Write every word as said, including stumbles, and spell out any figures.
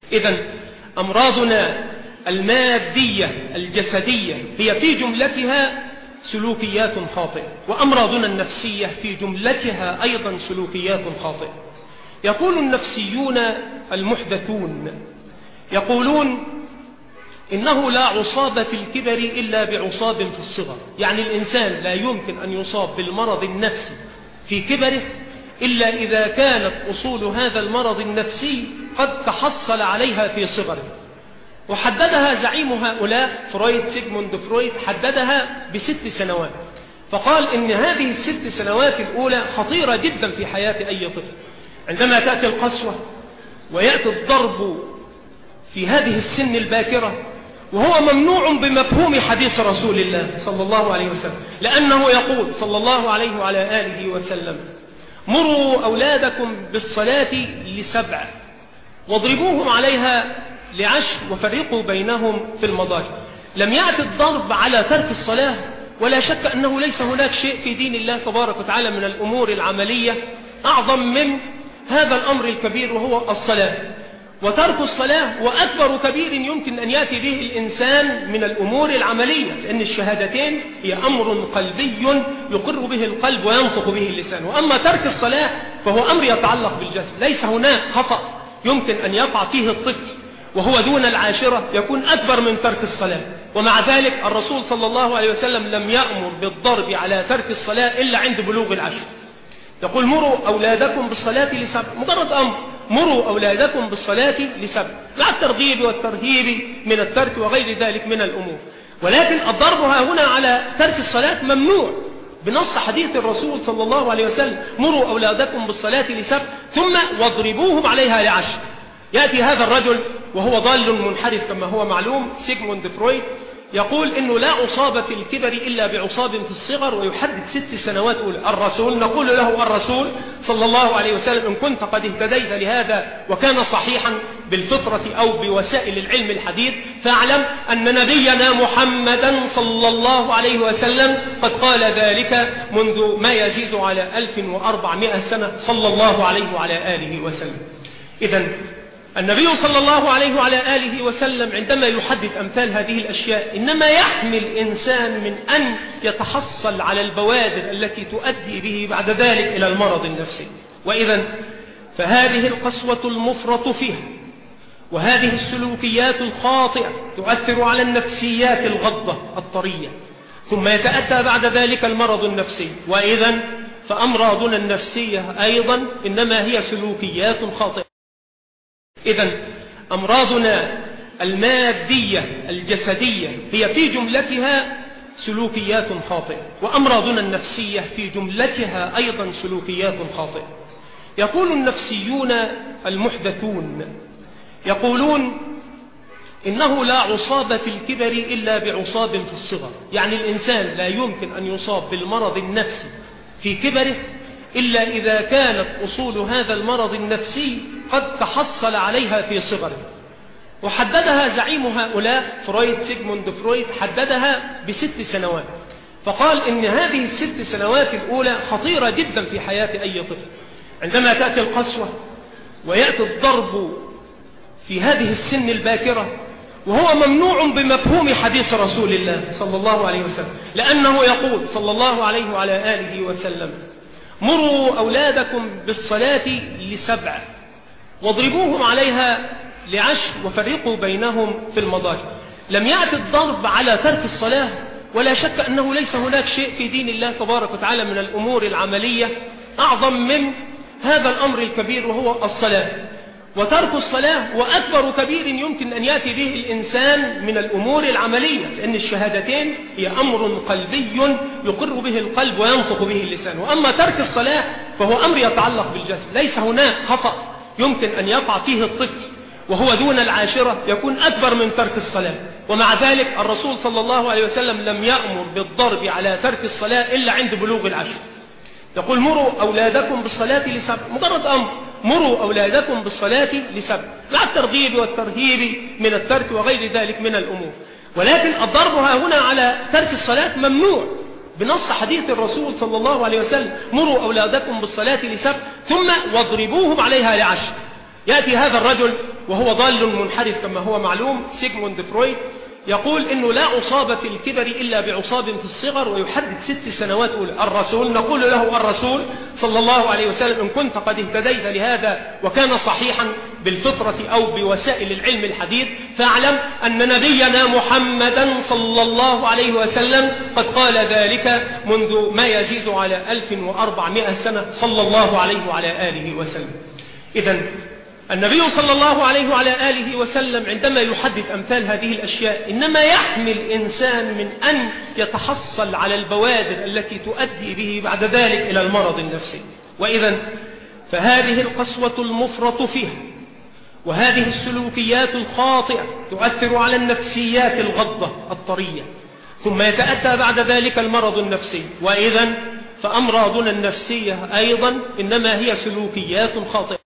إذن أمراضنا المادية الجسدية هي في جملتها سلوكيات خاطئة، وأمراضنا النفسية في جملتها أيضا سلوكيات خاطئة. يقول النفسيون المحدثون يقولون إنه لا عصاب في الكبر إلا بعصاب في الصغر، يعني الإنسان لا يمكن أن يصاب بالمرض النفسي في كبره إلا إذا كانت أصول هذا المرض النفسي قد تحصل عليها في صغره. وحددها زعيم هؤلاء فرويد، سيغموند فرويد، حددها بست سنوات، فقال إن هذه الست سنوات الأولى خطيرة جدا في حياة أي طفل. عندما تأتي القسوة ويأتي الضرب في هذه السن الباكرة، وهو ممنوع بمفهوم حديث رسول الله صلى الله عليه وسلم، لأنه يقول صلى الله عليه وعلى آله وسلم: مروا أولادكم بالصلاة لسبع واضربوهم عليها لعشر وفرقوا بينهم في المضاجع. لم يأتي الضرب على ترك الصلاة، ولا شك أنه ليس هناك شيء في دين الله تبارك وتعالى من الأمور العملية أعظم من هذا الأمر الكبير وهو الصلاة. وترك الصلاة وأكبر كبير يمكن أن يأتي به الإنسان من الأمور العملية، لأن الشهادتين هي أمر قلبي يقر به القلب وينطق به اللسان، وأما ترك الصلاة فهو أمر يتعلق بالجسد. ليس هناك خطأ يمكن أن يقع فيه الطفل وهو دون العاشرة يكون أكبر من ترك الصلاة، ومع ذلك الرسول صلى الله عليه وسلم لم يأمر بالضرب على ترك الصلاة إلا عند بلوغ العشر. يقول: مروا أولادكم بالصلاة لسبع، مجرد أمر: مروا أولادكم بالصلاة لسبع، مع الترغيب والترهيب من الترك وغير ذلك من الأمور. ولكن الضرب هنا على ترك الصلاة ممنوع بنص حديث الرسول صلى الله عليه وسلم: مروا أولادكم بالصلاة لسبع ثم واضربوهم عليها لعشر. يأتي هذا الرجل وهو ضال منحرف كما هو معلوم، سيغموند فرويد، يقول إنه لا عصاب في الكبر إلا بعصاب في الصغر، ويحدد ست سنوات أولى. الرسول نقول له: الرسول صلى الله عليه وسلم إن كنت قد اهتديت لهذا وكان صحيحا بالفطرة أو بوسائل العلم الحديث، فاعلم أن نبينا محمدا صلى الله عليه وسلم قد قال ذلك منذ ما يزيد على ألف وأربعمائة سنة صلى الله عليه وعلى آله وسلم. إذن النبي صلى الله عليه وعلى آله وسلم عندما يحدد أمثال هذه الأشياء إنما يحمي الإنسان من أن يتحصل على البوادر التي تؤدي به بعد ذلك إلى المرض النفسي. وإذن فهذه القسوة المفرط فيها وهذه السلوكيات الخاطئة تؤثر على النفسيات الغضة الطرية، ثم يتأتى بعد ذلك المرض النفسي. وإذن فأمراضنا النفسية أيضا إنما هي سلوكيات خاطئة. إذن أمراضنا المادية الجسدية هي في جملتها سلوكيات خاطئة، وأمراضنا النفسية في جملتها أيضا سلوكيات خاطئة. يقول النفسيون المحدثون يقولون إنه لا عصاب في الكبر إلا بعصاب في الصغر، يعني الإنسان لا يمكن أن يصاب بالمرض النفسي في كبره إلا إذا كانت أصول هذا المرض النفسي قد تحصل عليها في صغره. وحددها زعيم هؤلاء فرويد، سيغموند فرويد، حددها بست سنوات، فقال إن هذه الست سنوات الأولى خطيرة جدا في حياة أي طفل. عندما تأتي القسوة ويأتي الضرب في هذه السن الباكرة، وهو ممنوع بمفهوم حديث رسول الله صلى الله عليه وسلم، لأنه يقول صلى الله عليه وعلى آله وسلم: مروا أولادكم بالصلاة لسبع واضربوهم عليها لعشر وفرقوا بينهم في المضاجع. لم يأتي الضرب على ترك الصلاة، ولا شك أنه ليس هناك شيء في دين الله تبارك وتعالى من الأمور العملية أعظم من هذا الأمر الكبير وهو الصلاة. وترك الصلاة وأكبر كبير يمكن أن يأتي به الإنسان من الأمور العملية، لأن الشهادتين هي أمر قلبي يقر به القلب وينطق به اللسان، وأما ترك الصلاة فهو أمر يتعلق بالجسد. ليس هناك خطأ يمكن أن يقع فيه الطفل وهو دون العاشرة يكون أكبر من ترك الصلاة، ومع ذلك الرسول صلى الله عليه وسلم لم يأمر بالضرب على ترك الصلاة إلا عند بلوغ العشر. يقول: مروا أولادكم بالصلاة لسبع، مجرد أمر: مروا أولادكم بالصلاة لسبع، مع الترغيب والترهيب من الترك وغير ذلك من الأمور. ولكن الضرب هنا على ترك الصلاة ممنوع بنص حديث الرسول صلى الله عليه وسلم: مروا أولادكم بالصلاة لسبع ثم واضربوهم عليها لعشر. يأتي هذا الرجل وهو ضال منحرف كما هو معلوم، سيغموند فرويد، يقول إنه لا أصاب في الكبر إلا بعصاب في الصغر، ويحدد ست سنوات أولى. الرسول نقول له الرسول صلى الله عليه وسلم إن كنت قد اهتديت لهذا وكان صحيحا بالفطرة أو بوسائل العلم الحديث، فاعلم أن نبينا محمدا صلى الله عليه وسلم قد قال ذلك منذ ما يزيد على ألف وأربعمائة سنة صلى الله عليه وعلى آله وسلم. إذن النبي صلى الله عليه وعلى آله وسلم عندما يحدد أمثال هذه الأشياء إنما يحمي الإنسان من أن يتحصل على البوادر التي تؤدي به بعد ذلك إلى المرض النفسي. وإذن فهذه القسوة المفرط فيها وهذه السلوكيات الخاطئة تؤثر على النفسيات الغضة الطرية، ثم يتأتى بعد ذلك المرض النفسي. وإذن فأمراضنا النفسية أيضا إنما هي سلوكيات خاطئة.